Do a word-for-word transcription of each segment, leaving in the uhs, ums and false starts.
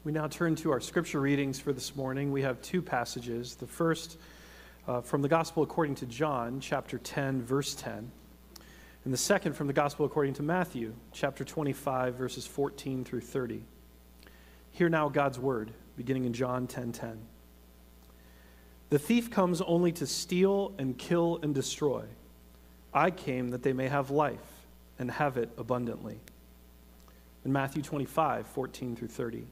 We now turn to our scripture readings for this morning. We have two passages. The first uh, from the Gospel according to John, chapter ten, verse ten. And the second from the Gospel according to Matthew, chapter twenty-five, verses fourteen through thirty. Hear now God's word, beginning in John ten ten. The thief comes only to steal and kill and destroy. I came that they may have life and have it abundantly. In Matthew twenty-five, fourteen through thirty.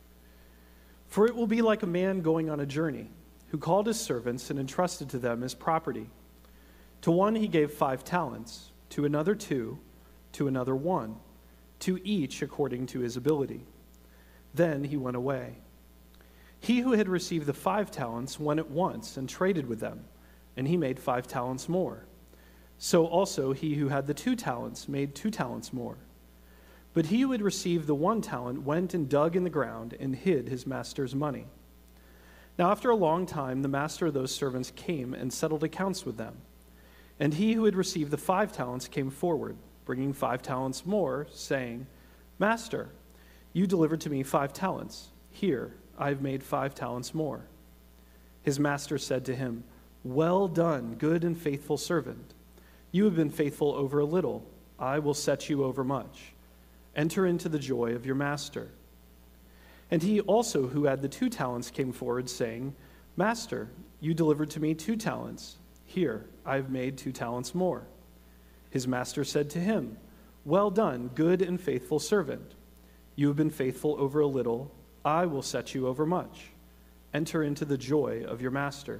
For it will be like a man going on a journey, who called his servants and entrusted to them his property. To one he gave five talents, to another two, to another one, to each according to his ability. Then he went away. He who had received the five talents went at once and traded with them, and he made five talents more. So also he who had the two talents made two talents more. But he who had received the one talent went and dug in the ground and hid his master's money. Now after a long time the master of those servants came and settled accounts with them. And he who had received the five talents came forward, bringing five talents more, saying, Master, you delivered to me five talents. Here, I have made five talents more. His master said to him, Well done, good and faithful servant. You have been faithful over a little. I will set you over much. Enter into the joy of your master. And he also who had the two talents came forward, saying, Master, you delivered to me two talents. Here, I have made two talents more. His master said to him, Well done, good and faithful servant. You have been faithful over a little. I will set you over much. Enter into the joy of your master.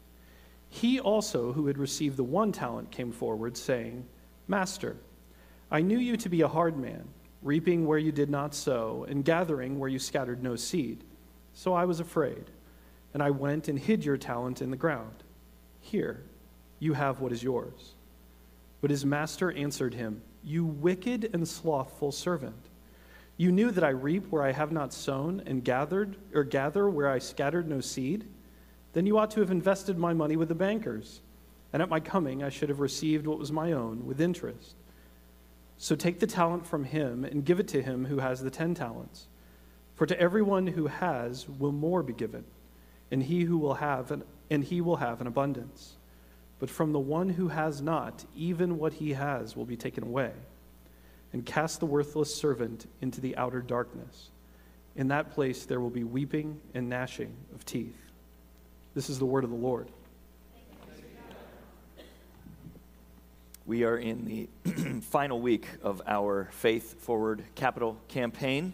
He also who had received the one talent came forward, saying, Master, I knew you to be a hard man, reaping where you did not sow, and gathering where you scattered no seed. So I was afraid, and I went and hid your talent in the ground. Here, you have what is yours. But his master answered him, You wicked and slothful servant. You knew that I reap where I have not sown, and gathered or gather where I scattered no seed? Then you ought to have invested my money with the bankers, and at my coming I should have received what was my own with interest. So take the talent from him and give it to him who has the ten talents. For to everyone who has will more be given, and he who will have an, and he will have an abundance. But from the one who has not, even what he has will be taken away. And cast the worthless servant into the outer darkness. In that place there will be weeping and gnashing of teeth. This is the word of the Lord. We are in the final week of our Faith Forward Capital campaign,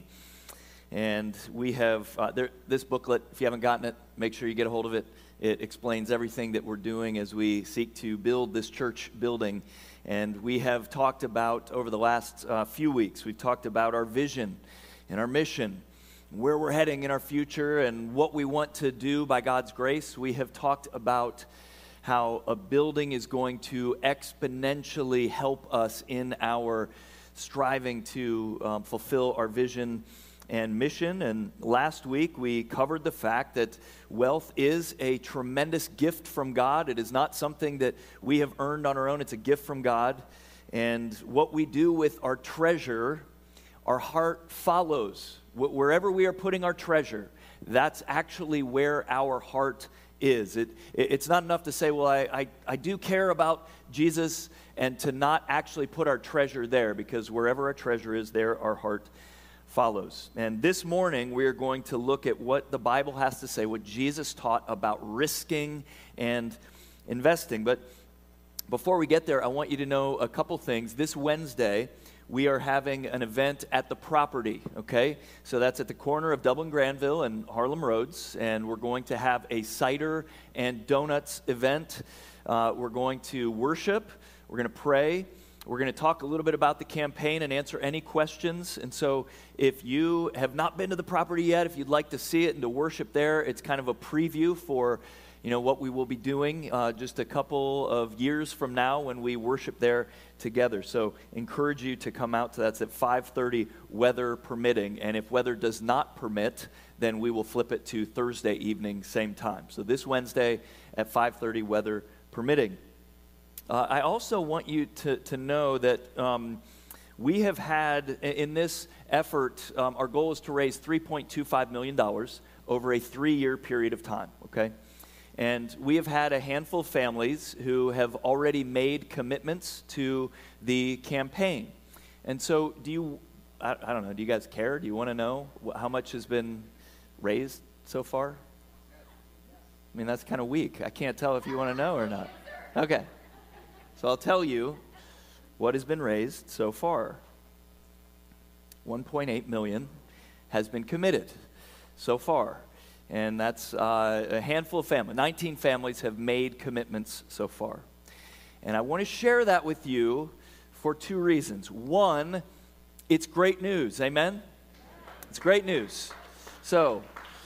and we have uh, there, this booklet. If you haven't gotten it, make sure you get a hold of it. It explains everything that we're doing as we seek to build this church building. And we have talked about, over the last uh, few weeks, we've talked about our vision and our mission, where we're heading in our future, and what we want to do by God's grace. We have talked about how a building is going to exponentially help us in our striving to um, fulfill our vision and mission. And last week we covered the fact that wealth is a tremendous gift from God. It is not something that we have earned on our own. It's a gift from God. And what we do with our treasure, our heart follows. Wherever we are putting our treasure, that's actually where our heart is. It, it, it's not enough to say, well, I, I, I do care about Jesus, and to not actually put our treasure there, because wherever our treasure is, there our heart follows. And this morning, we are going to look at what the Bible has to say, what Jesus taught about risking and investing. But before we get there, I want you to know a couple things. This Wednesday, we are having an event at the property, okay? So that's at the corner of Dublin Granville and Harlem Roads, and we're going to have a cider and donuts event. Uh, we're going to worship, we're going to pray, we're going to talk a little bit about the campaign and answer any questions. And so if you have not been to the property yet, if you'd like to see it and to worship there, it's kind of a preview for, you know, what we will be doing uh, just a couple of years from now when we worship there together. So encourage you to come out to that. It's at five thirty, weather permitting. And if weather does not permit, then we will flip it to Thursday evening, same time. So this Wednesday at five thirty, weather permitting. Uh, I also want you to, to know that um, we have had, in this effort, um, our goal is to raise three point two five million dollars over a three-year period of time, okay? And we have had a handful of families who have already made commitments to the campaign. And so do you, I, I don't know, do you guys care? Do you want to know wh- how much has been raised so far? I mean, that's kind of weak. I can't tell if you want to know or not. Okay. So I'll tell you what has been raised so far. one point eight million dollars has been committed so far. And that's uh, a handful of families. nineteen families have made commitments so far. And I want to share that with you for two reasons. One, it's great news. Amen? It's great news. So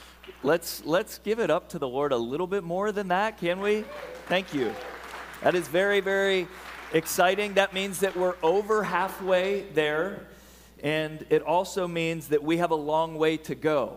let's let's give it up to the Lord a little bit more than that, can we? Thank you. That is very, very exciting. That means that we're over halfway there. And it also means that we have a long way to go.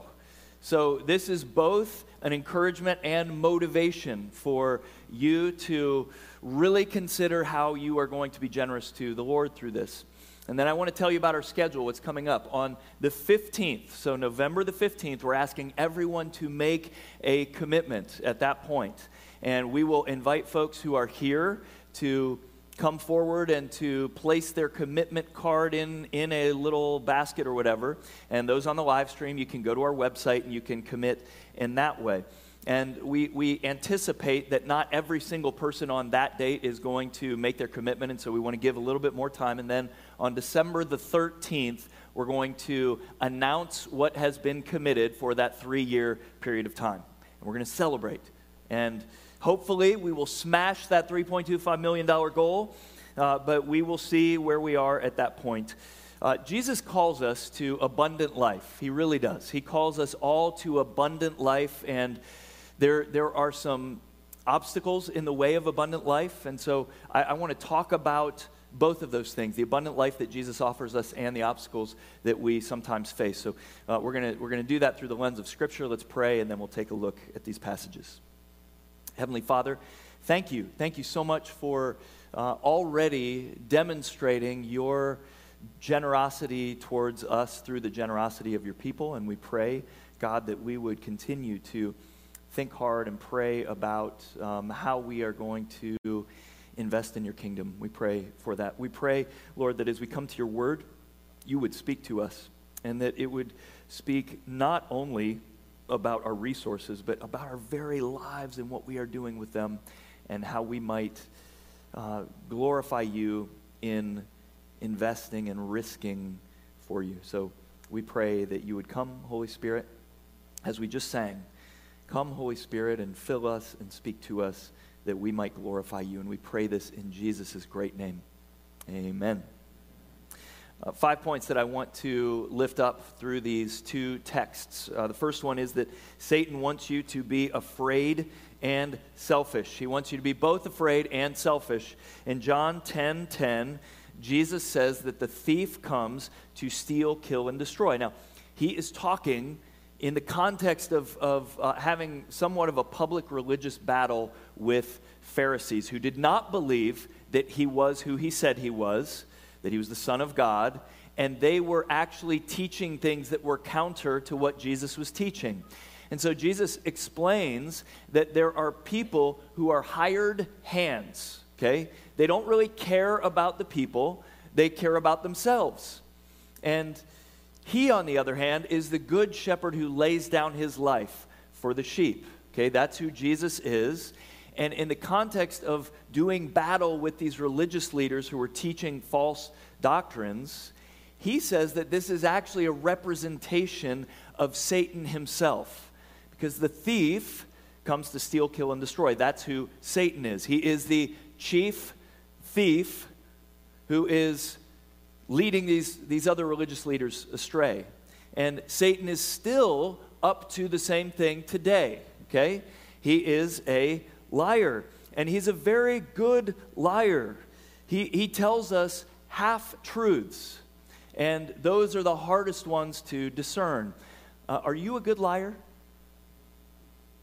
So this is both an encouragement and motivation for you to really consider how you are going to be generous to the Lord through this. And then I want to tell you about our schedule, what's coming up. On the fifteenth, so November the fifteenth, we're asking everyone to make a commitment at that point. And we will invite folks who are here to come forward and to place their commitment card in, in a little basket or whatever. And those on the live stream, you can go to our website and you can commit in that way. And we, we anticipate that not every single person on that date is going to make their commitment, and so we want to give a little bit more time. And then on December the thirteenth, we're going to announce what has been committed for that three-year period of time. And we're going to celebrate. And hopefully, we will smash that three point two five million dollars goal, uh, but we will see where we are at that point. Uh, Jesus calls us to abundant life. He really does. He calls us all to abundant life, and there, there are some obstacles in the way of abundant life, and so I, I want to talk about both of those things, the abundant life that Jesus offers us and the obstacles that we sometimes face. So uh, we're going we're gonna do that through the lens of Scripture. Let's pray, and then we'll take a look at these passages. Heavenly Father, thank you. Thank you so much for uh, already demonstrating your generosity towards us through the generosity of your people. And we pray, God, that we would continue to think hard and pray about um, how we are going to invest in your kingdom. We pray for that. We pray, Lord, that as we come to your word, you would speak to us, and that it would speak not only about our resources, but about our very lives and what we are doing with them, and how we might uh, glorify you in investing and risking for you. So we pray that you would come, Holy Spirit, as we just sang. Come, Holy Spirit, and fill us and speak to us, that we might glorify you. And we pray this in Jesus' great name. Amen. Uh, five points that I want to lift up through these two texts. Uh, the first one is that Satan wants you to be afraid and selfish. He wants you to be both afraid and selfish. In John ten ten, Jesus says that the thief comes to steal, kill, and destroy. Now, he is talking in the context of, of uh, having somewhat of a public religious battle with Pharisees who did not believe that he was who he said he was, that he was the Son of God, and they were actually teaching things that were counter to what Jesus was teaching. And so Jesus explains that there are people who are hired hands, okay? They don't really care about the people, they care about themselves. And he, on the other hand, is the good shepherd who lays down his life for the sheep. Okay, that's who Jesus is. And in the context of doing battle with these religious leaders who were teaching false doctrines, he says that this is actually a representation of Satan himself. Because the thief comes to steal, kill, and destroy. That's who Satan is. He is the chief thief who is leading these, these other religious leaders astray. And Satan is still up to the same thing today, okay? He is a liar, and he's a very good liar. He, he tells us half-truths, and those are the hardest ones to discern. Uh, are you a good liar?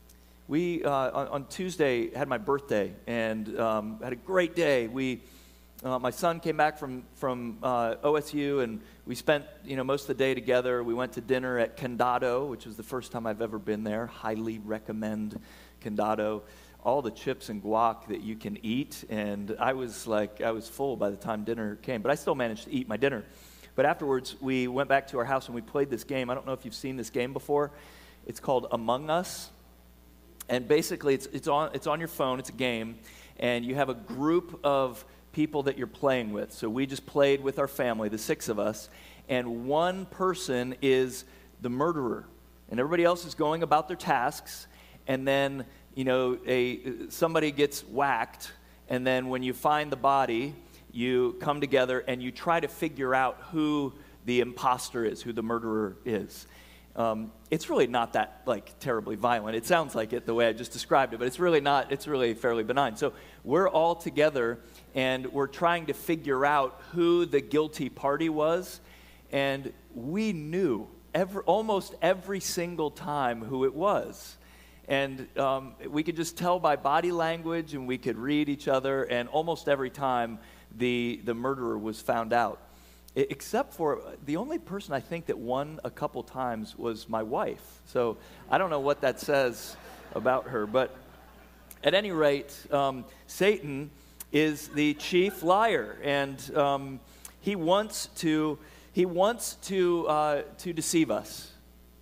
We, uh, on, on Tuesday, had my birthday, and um, had a great day. We Uh, my son came back from, from uh, O S U, and we spent, you know, most of the day together. We went to dinner at Condado, which was the first time I've ever been there. Highly recommend Condado. All the chips and guac that you can eat, and I was like, I was full by the time dinner came, but I still managed to eat my dinner. But afterwards, we went back to our house and we played this game. I don't know if you've seen this game before. It's called Among Us, and basically it's, it's, on, it's on your phone. It's a game, and you have a group of people that you're playing with. So we just played with our family, the six of us, and one person is the murderer, and everybody else is going about their tasks, and then, you know, a somebody gets whacked, and then when you find the body, you come together and you try to figure out who the imposter is, who the murderer is. Um, it's really not that, like, terribly violent. It sounds like it the way I just described it, but it's really not. It's really fairly benign. So we're all together, and we're trying to figure out who the guilty party was, and we knew every, almost every single time who it was. And um, we could just tell by body language, and we could read each other, and almost every time the, the murderer was found out. Except for the only person I think that won a couple times was my wife. So I don't know what that says about her. But at any rate, um, Satan is the chief liar, and um, he wants to he wants to uh, to deceive us.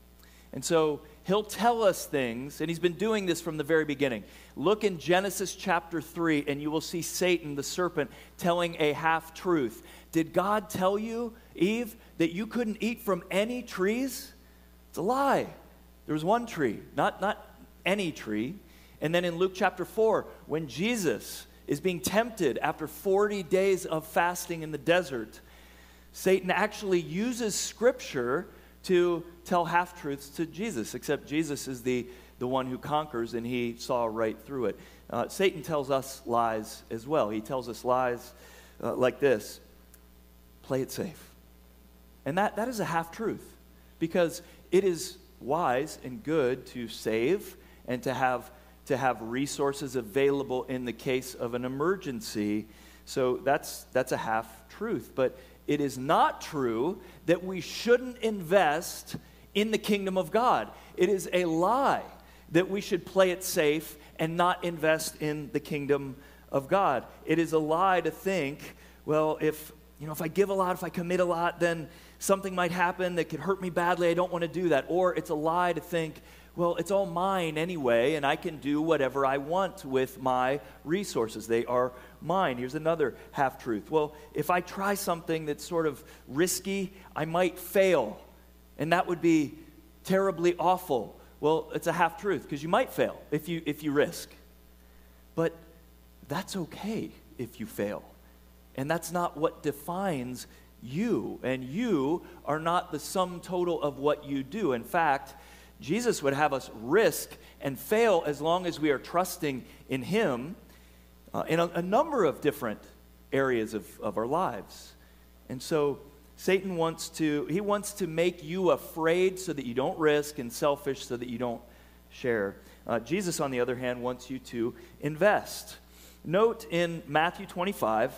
And so he'll tell us things, and he's been doing this from the very beginning. Look in Genesis chapter three, and you will see Satan, the serpent, telling a half-truth. Did God tell you, Eve, that you couldn't eat from any trees? It's a lie. There was one tree, not, not any tree. And then in Luke chapter four, when Jesus is being tempted after forty days of fasting in the desert, Satan actually uses Scripture to tell half-truths to Jesus, except Jesus is the, the one who conquers, and he saw right through it. Uh, Satan tells us lies as well. He tells us lies uh, like this: play it safe. And that, that is a half-truth, because it is wise and good to save and to have, to have resources available in the case of an emergency. So that's, that's a half-truth. But it is not true that we shouldn't invest in the kingdom of God. It is a lie that we should play it safe and not invest in the kingdom of God. It is a lie to think, well, if, you know, if I give a lot, if I commit a lot, then something might happen that could hurt me badly. I don't want to do that. Or it's a lie to think, well, it's all mine anyway, and I can do whatever I want with my resources. They are mine. Here's another half-truth. Well, if I try something that's sort of risky, I might fail, and that would be terribly awful. Well, it's a half-truth, because you might fail if you if you risk. But that's okay if you fail. And that's not what defines you. And you are not the sum total of what you do. In fact, Jesus would have us risk and fail as long as we are trusting in him uh, in a, a number of different areas of, of our lives. And so Satan wants to, he wants to make you afraid so that you don't risk, and selfish so that you don't share. Uh, Jesus, on the other hand, wants you to invest. Note in Matthew twenty-five,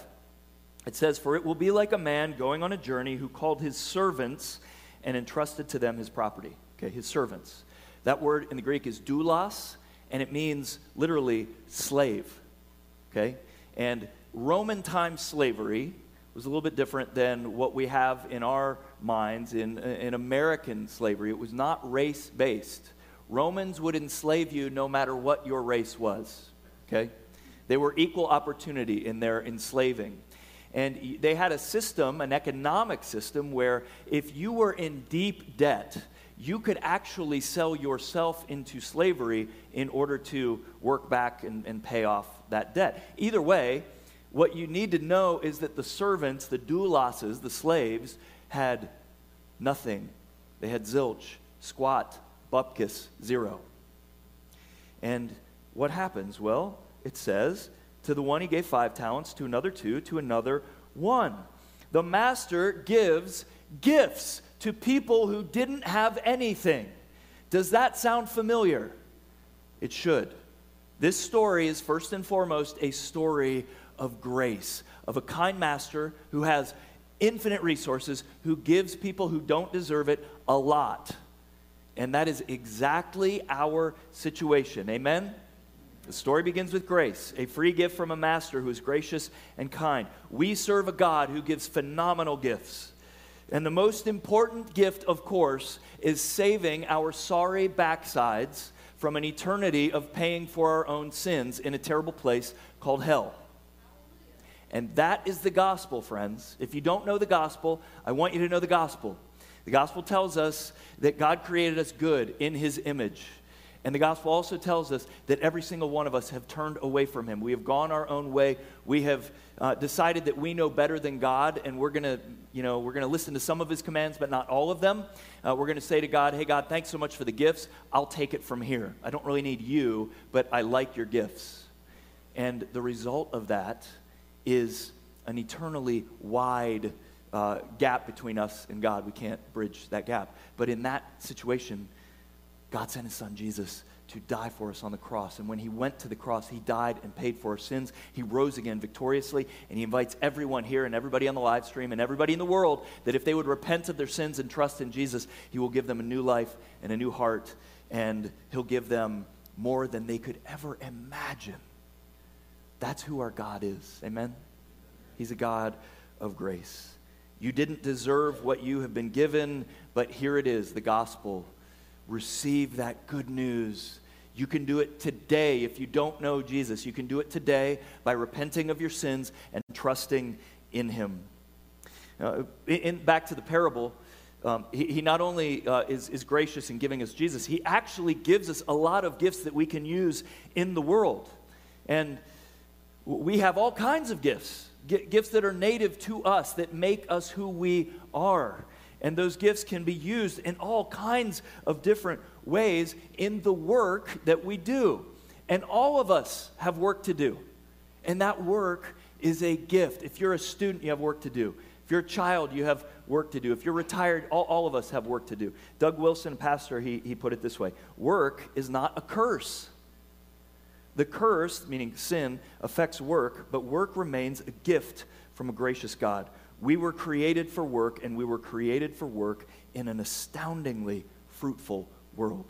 it says, "For it will be like a man going on a journey who called his servants and entrusted to them his property." Okay, his servants. That word in the Greek is doulos, and it means literally slave. Okay? And Roman time slavery was a little bit different than what we have in our minds in, in American slavery. It was not race-based. Romans would enslave you no matter what your race was. Okay? They were equal opportunity in their enslaving. And they had a system, an economic system, where if you were in deep debt, you could actually sell yourself into slavery in order to work back and, and pay off that debt. Either way, what you need to know is that the servants, the douloses, the slaves, had nothing. They had zilch, squat, bupkis, zero. And what happens? Well, it says, to the one he gave five talents, to another two, to another one. The master gives gifts to people who didn't have anything. Does that sound familiar? It should. This story is first and foremost a story of grace, of a kind master who has infinite resources, who gives people who don't deserve it a lot. And that is exactly our situation. Amen? The story begins with grace, a free gift from a master who is gracious and kind. We serve a God who gives phenomenal gifts. And the most important gift, of course, is saving our sorry backsides from an eternity of paying for our own sins in a terrible place called hell. And that is the gospel, friends. If you don't know the gospel, I want you to know the gospel. The gospel tells us that God created us good in his image. And the gospel also tells us that every single one of us have turned away from him. We have gone our own way. We have uh, decided that we know better than God, and we're going to, you know, we're going to listen to some of his commands, but not all of them. Uh, we're going to say to God, hey, God, thanks so much for the gifts. I'll take it from here. I don't really need you, but I like your gifts. And the result of that is an eternally wide uh, gap between us and God. We can't bridge that gap. But in that situation, God sent his son Jesus to die for us on the cross. And when he went to the cross, he died and paid for our sins. He rose again victoriously, and he invites everyone here and everybody on the live stream and everybody in the world that if they would repent of their sins and trust in Jesus, he will give them a new life and a new heart, and he'll give them more than they could ever imagine. That's who our God is. Amen? He's a God of grace. You didn't deserve what you have been given, but here it is, the gospel. Receive that good news. You can do it today. If you don't know Jesus, you can do it today by repenting of your sins and trusting in him. Uh, in, back to the parable, um, he, he not only uh, is, is gracious in giving us Jesus, he actually gives us a lot of gifts that we can use in the world. And we have all kinds of gifts, gifts that are native to us, that make us who we are. And those gifts can be used in all kinds of different ways in the work that we do. And all of us have work to do. And that work is a gift. If you're a student, you have work to do. If you're a child, you have work to do. If you're retired, all, all of us have work to do. Doug Wilson, pastor, he, he put it this way: work is not a curse. The curse, meaning sin, affects work, but work remains a gift from a gracious God. We were created for work, and we were created for work in an astoundingly fruitful world.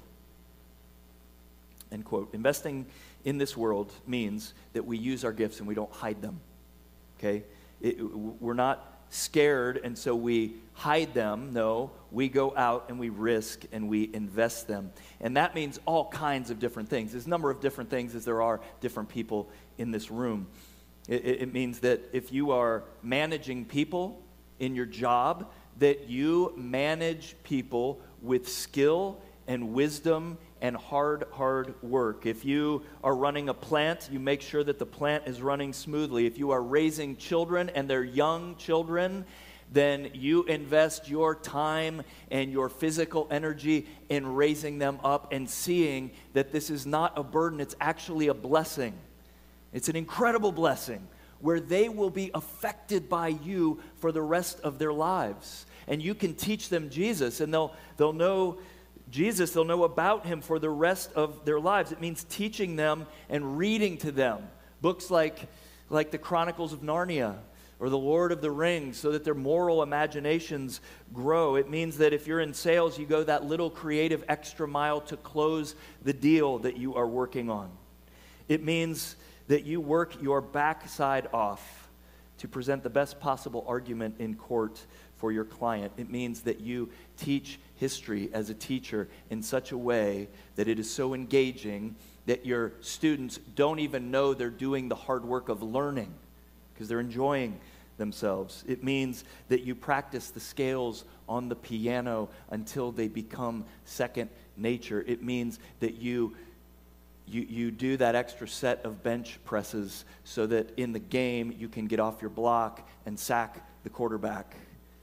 End quote. Investing in this world means that we use our gifts and we don't hide them. Okay? It, we're not scared, and so we hide them. No, we go out and we risk and we invest them. And that means all kinds of different things. There's a number of different things as there are different people in this room. It, it means that if you are managing people in your job, that you manage people with skill and wisdom and hard, hard work. If you are running a plant, you make sure that the plant is running smoothly. If you are raising children and they're young children, then you invest your time and your physical energy in raising them up and seeing that this is not a burden, it's actually a blessing. It's an incredible blessing where they will be affected by you for the rest of their lives. And you can teach them Jesus, and they'll they'll know Jesus, they'll know about him for the rest of their lives. It means teaching them and reading to them books like, like the Chronicles of Narnia or the Lord of the Rings, so that their moral imaginations grow. It means that if you're in sales, you go that little creative extra mile to close the deal that you are working on. It means that you work your backside off to present the best possible argument in court for your client. It means that you teach history as a teacher in such a way that it is so engaging that your students don't even know they're doing the hard work of learning because they're enjoying themselves. It means that you practice the scales on the piano until they become second nature. It means that you You, you do that extra set of bench presses so that in the game you can get off your block and sack the quarterback.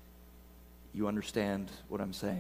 You understand what I'm saying?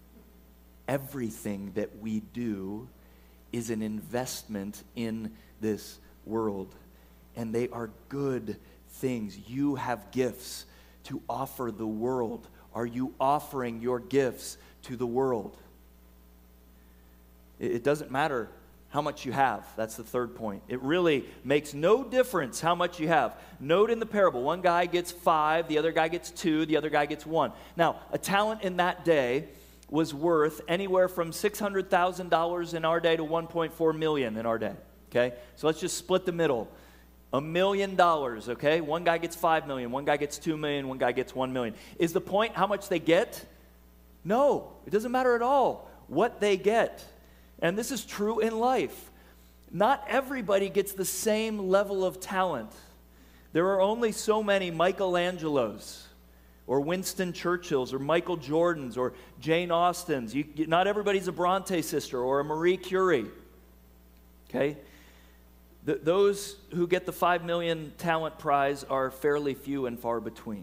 Everything that we do is an investment in this world, and they are good things. You have gifts to offer the world. Are you offering your gifts to the world? It, it doesn't matter how much you have. That's the third point. It really makes no difference how much you have. Note in the parable, one guy gets five, the other guy gets two, the other guy gets one. Now, a talent in that day was worth anywhere from six hundred thousand dollars in our day to one point four million dollars in our day, okay? So let's just split the middle. A million dollars, okay? One guy gets five million, one guy gets two million, one guy gets one million. Is the point how much they get? No, it doesn't matter at all what they get. And this is true in life. Not everybody gets the same level of talent. There are only so many Michelangelos or Winston Churchills or Michael Jordans or Jane Austens. You, not everybody's a Bronte sister or a Marie Curie, okay? Th- those who get the five million talent prize are fairly few and far between.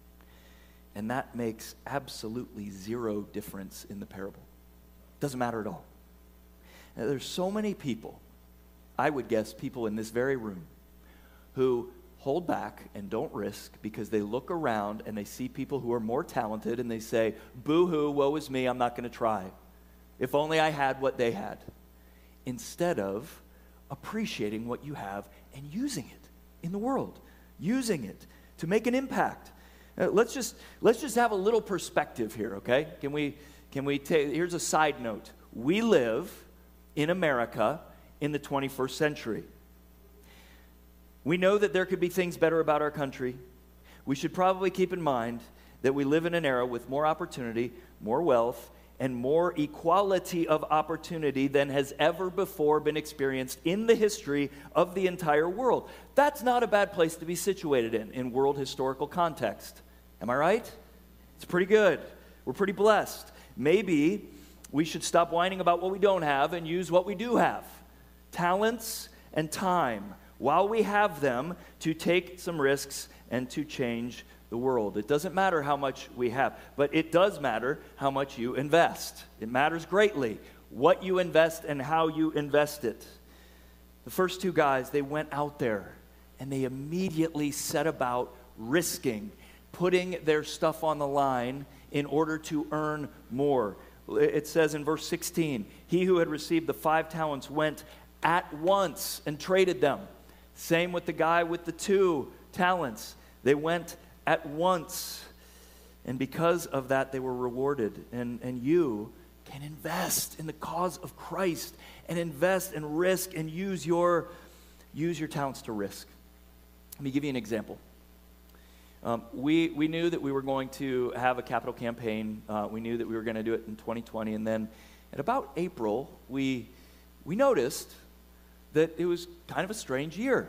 And that makes absolutely zero difference in the parable. Doesn't matter at all. Now, there's so many people, I would guess people in this very room, who hold back and don't risk because they look around and they see people who are more talented and they say, boo-hoo, woe is me, I'm not going to try. If only I had what they had. Instead of appreciating what you have and using it in the world, using it to make an impact. Uh, let's just let's just have a little perspective here, okay? Can we can we take? Here's a side note. We live in America in the twenty-first century. We know that there could be things better about our country. We should probably keep in mind that we live in an era with more opportunity, more wealth, and more equality of opportunity than has ever before been experienced in the history of the entire world. That's not a bad place to be situated in, in world historical context. Am I right? It's pretty good. We're pretty blessed. Maybe we should stop whining about what we don't have and use what we do have. Talents and time, while we have them, to take some risks and to change the world. It doesn't matter how much we have, but it does matter how much you invest. It matters greatly what you invest and how you invest it. The first two guys, they went out there and they immediately set about risking, putting their stuff on the line in order to earn more. It says in verse sixteen, he who had received the five talents went at once and traded them. Same with the guy with the two talents. They went at once. And because of that, they were rewarded. And, and you can invest in the cause of Christ and invest and risk and use your, use your talents to risk. Let me give you an example. Um, we, we knew that we were going to have a capital campaign. Uh, we knew that we were going to do it in twenty twenty. And then at about April, we, we noticed that it was kind of a strange year.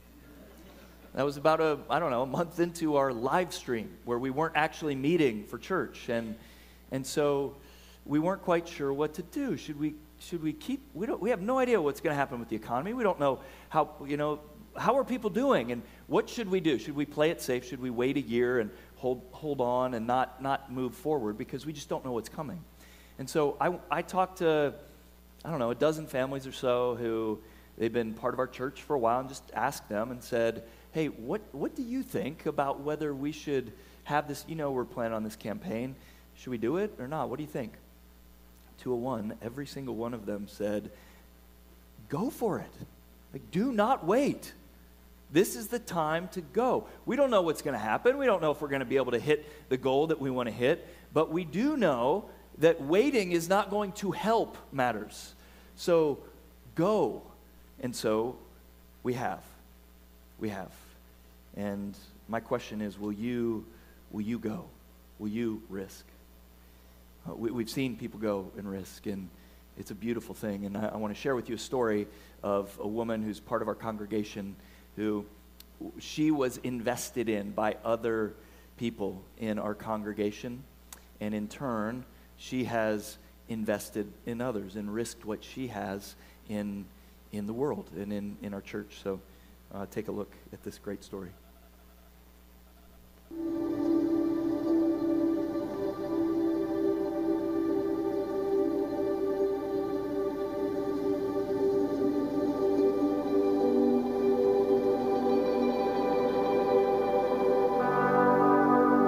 That was about a, I don't know, a month into our live stream where we weren't actually meeting for church. And and so we weren't quite sure what to do. Should we should we keep, we don't, we have no idea what's going to happen with the economy. We don't know how, you know, how are people doing? And what should we do? Should we play it safe? Should we wait a year and hold hold on and not, not move forward? Because we just don't know what's coming. And so I, I talked to, I don't know, a dozen families or so who, they've been part of our church for a while, and just asked them and said, hey, what, what do you think about whether we should have this, you know, we're planning on this campaign. Should we do it or not? What do you think? Two of one, every single one of them said, go for it. Like, do not wait. This is the time to go. We don't know what's going to happen. We don't know if we're going to be able to hit the goal that we want to hit, but we do know that waiting is not going to help matters. So go. And so we have. We have. And my question is, will you will you go? Will you risk? Uh, we, we've seen people go and risk, and it's a beautiful thing. And I, I want to share with you a story of a woman who's part of our congregation who she was invested in by other people in our congregation. And in turn, she has invested in others and risked what she has in in the world and in, in our church. So uh, take a look at this great story.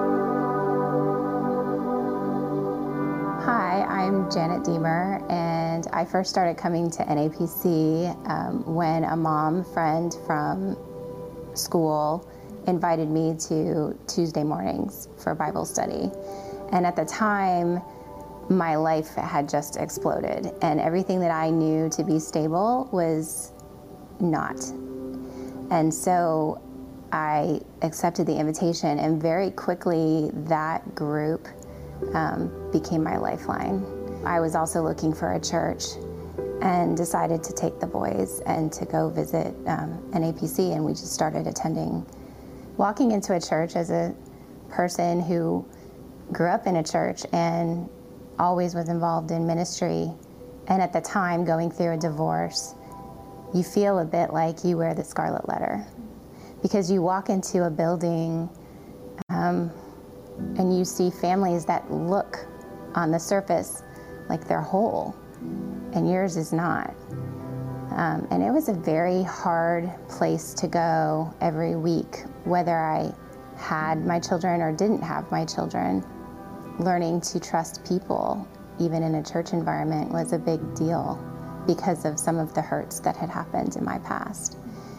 Hi, I'm Janet Deemer, and And I first started coming to N A P C um, when a mom friend from school invited me to Tuesday mornings for Bible study. And at the time, my life had just exploded, and everything that I knew to be stable was not. And so I accepted the invitation, and very quickly that group um, became my lifeline. I was also looking for a church and decided to take the boys and to go visit um, N A P C, and we just started attending. Walking into a church as a person who grew up in a church and always was involved in ministry, and at the time going through a divorce, you feel a bit like you wear the scarlet letter, because you walk into a building um, and you see families that look on the surface like they're whole, and yours is not. Um, and it was a very hard place to go every week, whether I had my children or didn't have my children. Learning to trust people, even in a church environment, was a big deal because of some of the hurts that had happened in my past.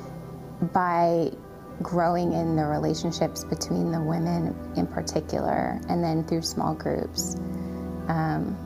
By growing in the relationships between the women in particular, and then through small groups, um,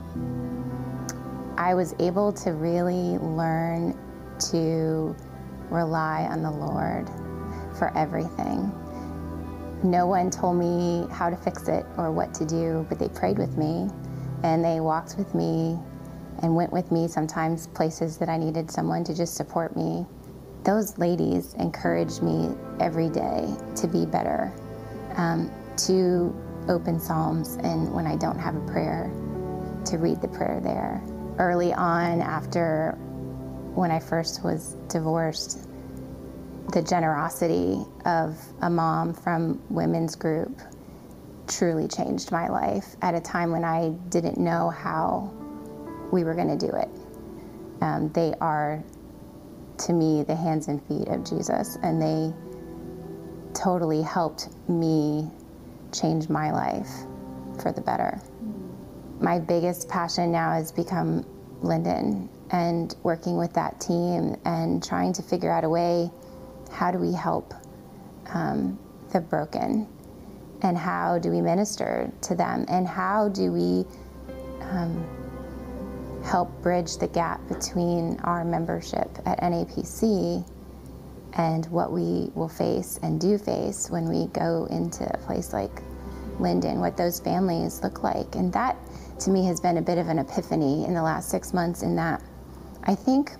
I was able to really learn to rely on the Lord for everything. No one told me how to fix it or what to do, but they prayed with me, and they walked with me and went with me sometimes places that I needed someone to just support me. Those ladies encouraged me every day to be better, um, to open Psalms, and when I don't have a prayer, to read the prayer there. Early on, after when I first was divorced, the generosity of a mom from women's group truly changed my life at a time when I didn't know how we were going to do it. Um, they are, to me, the hands and feet of Jesus, and they totally helped me change my life for the better. My biggest passion now has become Linden, and working with that team and trying to figure out a way, how do we help um, the broken, and how do we minister to them, and how do we um, help bridge the gap between our membership at N A P C and what we will face and do face when we go into a place like Linden, what those families look like. And that, to me, has been a bit of an epiphany in the last six months in that I think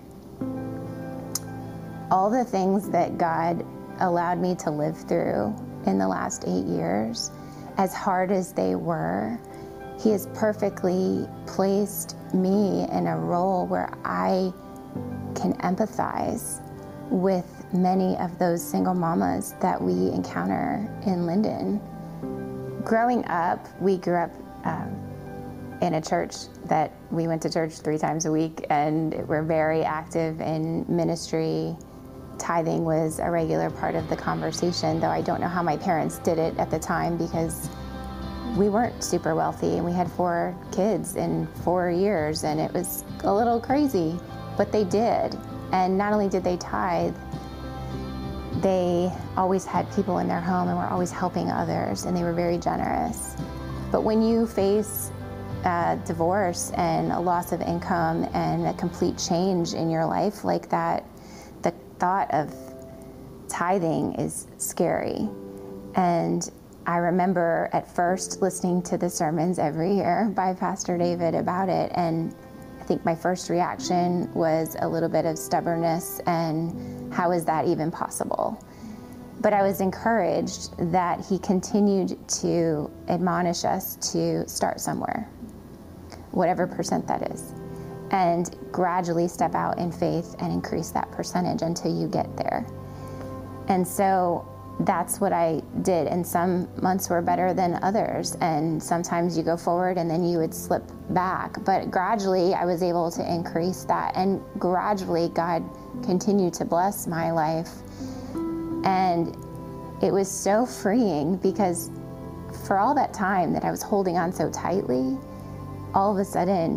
all the things that God allowed me to live through in the last eight years, as hard as they were, He has perfectly placed me in a role where I can empathize with many of those single mamas that we encounter in Linden. Growing up, we grew up um, in a church that we went to church three times a week, and we're very active in ministry. Tithing was a regular part of the conversation, though I don't know how my parents did it at the time, because we weren't super wealthy, and we had four kids in four years, and it was a little crazy, but they did. And not only did they tithe, they always had people in their home and were always helping others, and they were very generous. But when you face uh, divorce and a loss of income and a complete change in your life like that, the thought of tithing is scary. And I remember at first listening to the sermons every year by Pastor David about it, and I think my first reaction was a little bit of stubbornness and how is that even possible? But I was encouraged that he continued to admonish us to start somewhere, whatever percent that is, and gradually step out in faith and increase that percentage until you get there. And so that's what I did, and some months were better than others, and sometimes you go forward and then you would slip back. But gradually I was able to increase that, and gradually God continued to bless my life. And it was so freeing, because for all that time that I was holding on so tightly, all of a sudden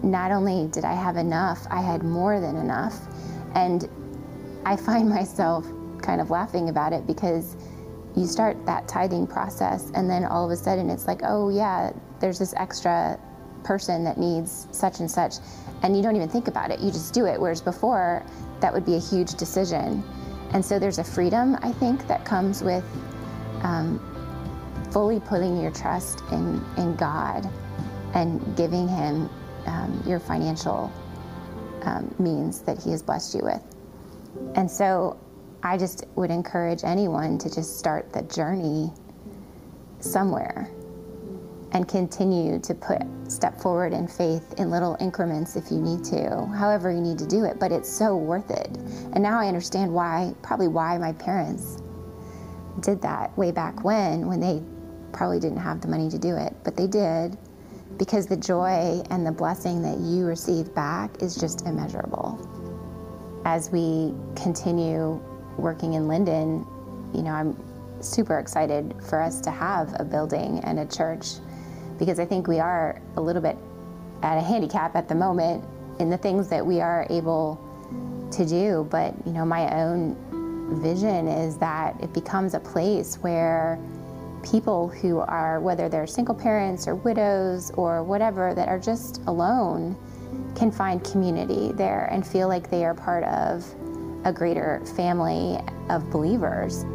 not only did I have enough, I had more than enough. And I find myself kind of laughing about it because you start that tithing process and then all of a sudden it's like, oh yeah, there's this extra person that needs such and such, and you don't even think about it, you just do it. Whereas before, that would be a huge decision. And so there's a freedom, I think, that comes with um, fully putting your trust in, in God and giving him um, your financial um, means that he has blessed you with. And so I just would encourage anyone to just start the journey somewhere and continue to put step forward in faith in little increments if you need to, however you need to do it, but it's so worth it. And now I understand why, probably why my parents did that way back when, when they probably didn't have the money to do it, but they did, because the joy and the blessing that you receive back is just immeasurable. As we continue working in Linden, you know, I'm super excited for us to have a building and a church, because I think we are a little bit at a handicap at the moment in the things that we are able to do. But, you know, my own vision is that it becomes a place where people who are, whether they're single parents or widows or whatever, that are just alone, can find community there and feel like they are part of a greater family of believers.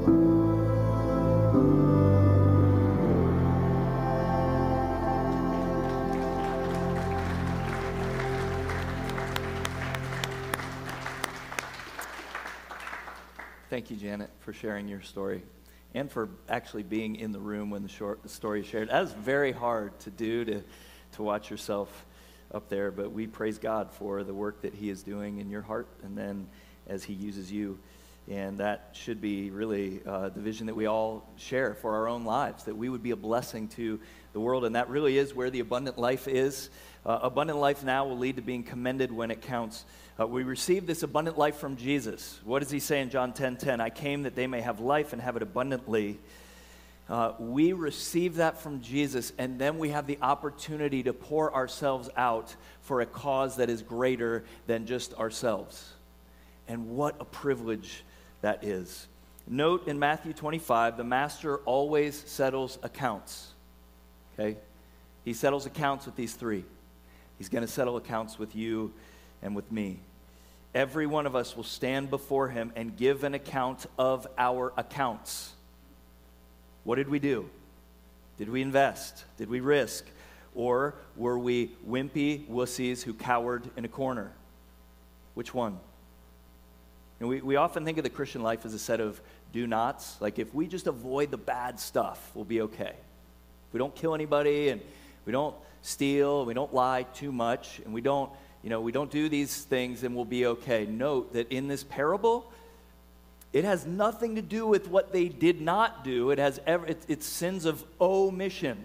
Thank you, Janet, for sharing your story and for actually being in the room when the, short, the story is shared. That is very hard to do, to, to watch yourself up there, but we praise God for the work that he is doing in your heart and then as he uses you. And that should be really uh, the vision that we all share for our own lives, that we would be a blessing to the world. And that really is where the abundant life is. Uh, abundant life now will lead to being commended when it counts. Uh, we receive this abundant life from Jesus. What does he say in John ten ten? I came that they may have life and have it abundantly. Uh, we receive that from Jesus, and then we have the opportunity to pour ourselves out for a cause that is greater than just ourselves. And what a privilege that is. Note in Matthew twenty-five, the master always settles accounts. Okay? He settles accounts with these three. He's going to settle accounts with you and with me. Every one of us will stand before him and give an account of our accounts. What did we do? Did we invest? Did we risk? Or were we wimpy wussies who cowered in a corner? Which one? And we, we often think of the Christian life as a set of do-nots. Like if we just avoid the bad stuff, we'll be okay. If we don't kill anybody and we don't steal, we don't lie too much, and we don't, you know, we don't do these things, then we'll be okay. Note that in this parable, it has nothing to do with what they did not do. It has ever, it, it's sins of omission.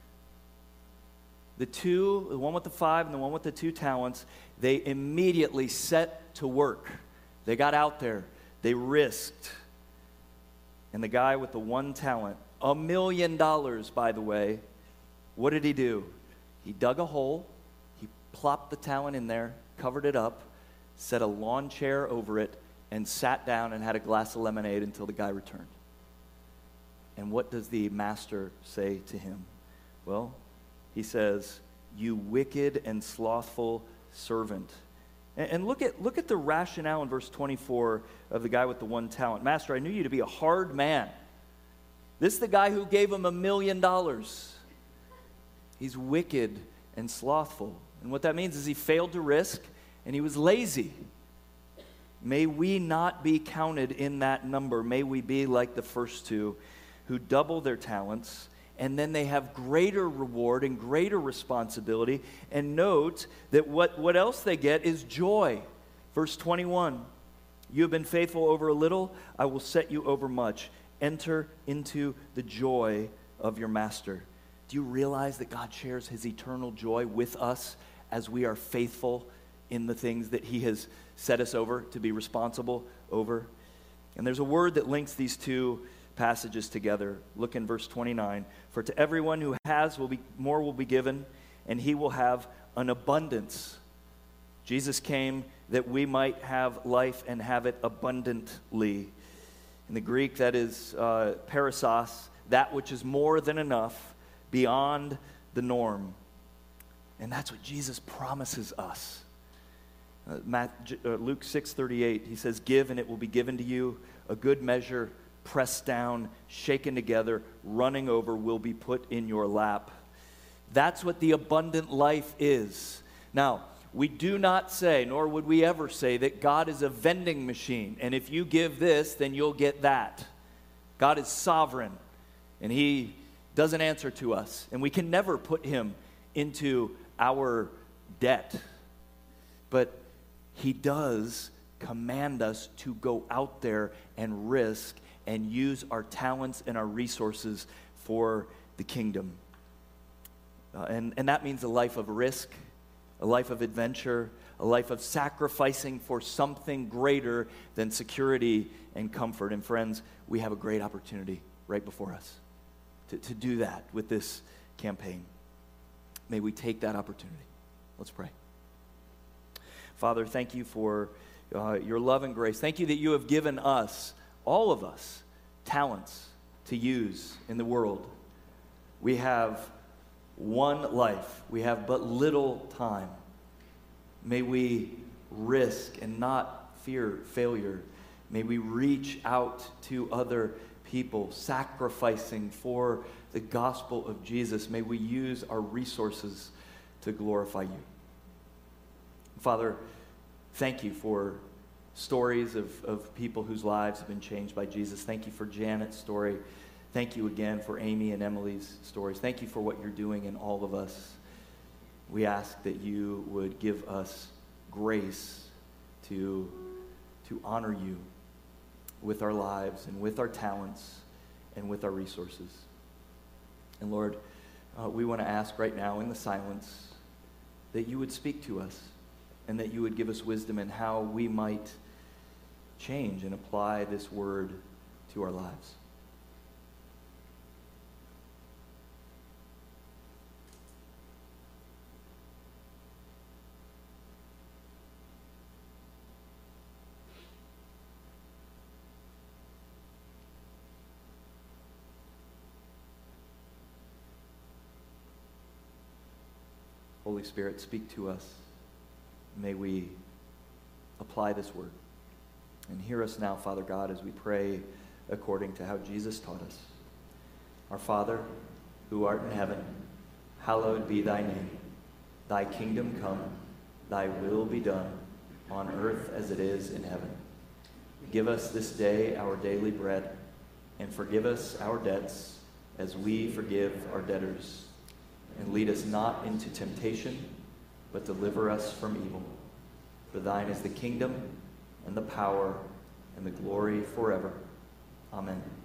The two, the one with the five and the one with the two talents, they immediately set to work. They got out there. They risked. And the guy with the one talent, a million dollars, by the way, what did he do? He dug a hole. He plopped the talent in there, covered it up, set a lawn chair over it, and sat down and had a glass of lemonade until the guy returned. And what does the master say to him? Well, he says, "You wicked and slothful servant." And look at, look at the rationale in verse twenty-four of the guy with the one talent. Master, I knew you to be a hard man. This is the guy who gave him a million dollars. He's wicked and slothful. And what that means is he failed to risk and he was lazy. May we not be counted in that number. May we be like the first two who double their talents, and then they have greater reward and greater responsibility. And note that what, what else they get is joy. Verse twenty-one, you have been faithful over a little, I will set you over much. Enter into the joy of your master. Do you realize that God shares his eternal joy with us as we are faithful in the things that he has set us over to be responsible over? And there's a word that links these two passages together. Look in verse twenty-nine. For to everyone who has will be more will be given, and he will have an abundance. Jesus came that we might have life and have it abundantly. In the Greek, that is uh, perissos, that which is more than enough, beyond the norm. And that's what Jesus promises us. Uh, Matt, uh, Luke six thirty-eight, he says, "Give and it will be given to you, a good measure, pressed down, shaken together, running over, will be put in your lap." That's what the abundant life is. Now, we do not say, nor would we ever say, that God is a vending machine, and if you give this, then you'll get that. God is sovereign, and he doesn't answer to us, and we can never put him into our debt. But he does command us to go out there and risk and use our talents and our resources for the kingdom. Uh, and, and that means a life of risk, a life of adventure, a life of sacrificing for something greater than security and comfort. And friends, we have a great opportunity right before us to, to do that with this campaign. May we take that opportunity. Let's pray. Father, thank you for uh, your love and grace. Thank you that you have given us, all of us, talents to use in the world. We have one life. We have but little time. May we risk and not fear failure. May we reach out to other people, sacrificing for the gospel of Jesus. May we use our resources to glorify you. Father, thank you for stories of, of people whose lives have been changed by Jesus. Thank you for Janet's story. Thank you again for Amy and Emily's stories. Thank you for what you're doing in all of us. We ask that you would give us grace to, to honor you with our lives and with our talents and with our resources. And Lord, uh, we want to ask right now in the silence that you would speak to us and that you would give us wisdom in how we might change and apply this word to our lives. Holy Spirit, speak to us. May we apply this word. And hear us now, Father God, as we pray according to how Jesus taught us. Our Father, who art in heaven, hallowed be thy name. Thy kingdom come, thy will be done, on earth as it is in heaven. Give us this day our daily bread, and forgive us our debts as we forgive our debtors. And lead us not into temptation, but deliver us from evil. For thine is the kingdom, and the power, and the glory forever. Amen.